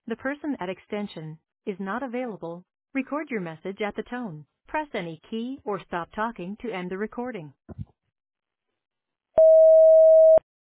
The person at extension is not available. Record your message at the tone. Press any key or stop talking to end the recording.